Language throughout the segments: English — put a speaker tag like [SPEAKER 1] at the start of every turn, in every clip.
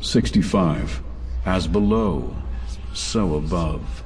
[SPEAKER 1] 65. As below, so above.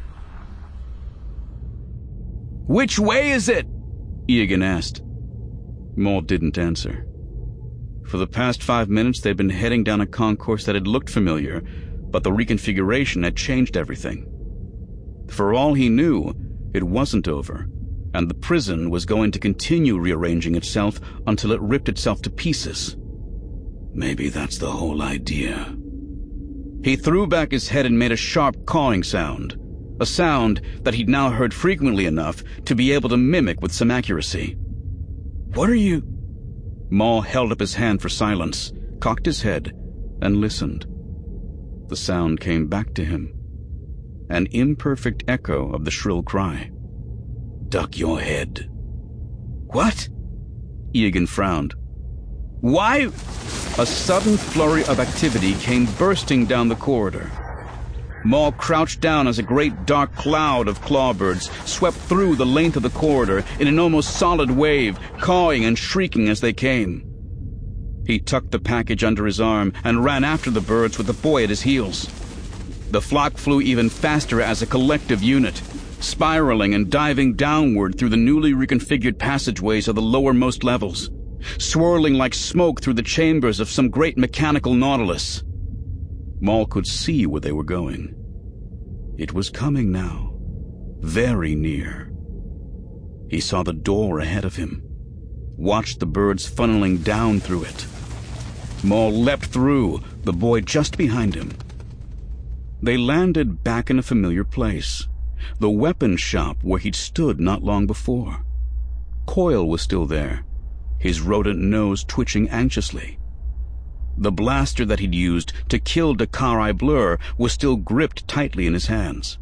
[SPEAKER 2] "Which way is it?" Egan asked. Maul didn't answer. For the past 5 minutes they'd been heading down a concourse that had looked familiar, but the reconfiguration had changed everything. For all he knew, it wasn't over, and the prison was going to continue rearranging itself until it ripped itself to pieces. Maybe that's the whole idea. He threw back his head and made a sharp cawing sound, a sound that he'd now heard frequently enough to be able to mimic with some accuracy. "What are you—" Maul held up his hand for silence, cocked his head, and listened. The sound came back to him, an imperfect echo of the shrill cry. "Duck your head." "What?" Egan frowned. "Why?" A sudden flurry of activity came bursting down the corridor. Maul crouched down as a great dark cloud of clawbirds swept through the length of the corridor in an almost solid wave, cawing and shrieking as they came. He tucked the package under his arm and ran after the birds with the boy at his heels. The flock flew even faster as a collective unit, spiraling and diving downward through the newly reconfigured passageways of the lowermost levels, swirling like smoke through the chambers of some great mechanical nautilus. Maul could see where they were going. It was coming now, very near. He saw the door ahead of him, watched the birds funneling down through it. Maul leapt through, the boy just behind him. They landed back in a familiar place, the weapons shop where he'd stood not long before. Coil was still there, his rodent nose twitching anxiously. The blaster that he'd used to kill Dakari Blur was still gripped tightly in his hands.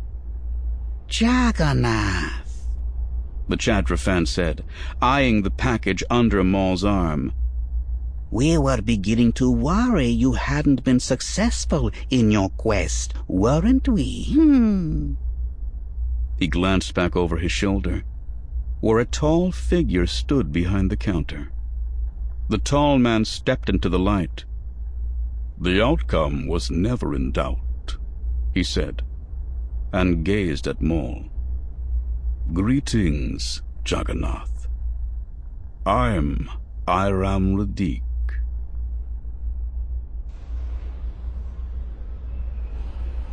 [SPEAKER 3] "Jagannath,"
[SPEAKER 2] the Chadrafan said, eyeing the package under Maul's arm.
[SPEAKER 3] "We were beginning to worry you hadn't been successful in your quest, weren't we?"
[SPEAKER 2] He glanced back over his shoulder, where a tall figure stood behind the counter. The tall man stepped into the light. "The outcome was never in doubt," he said, and gazed at Maul. "Greetings, Jagannath. I'm Iram Radiq."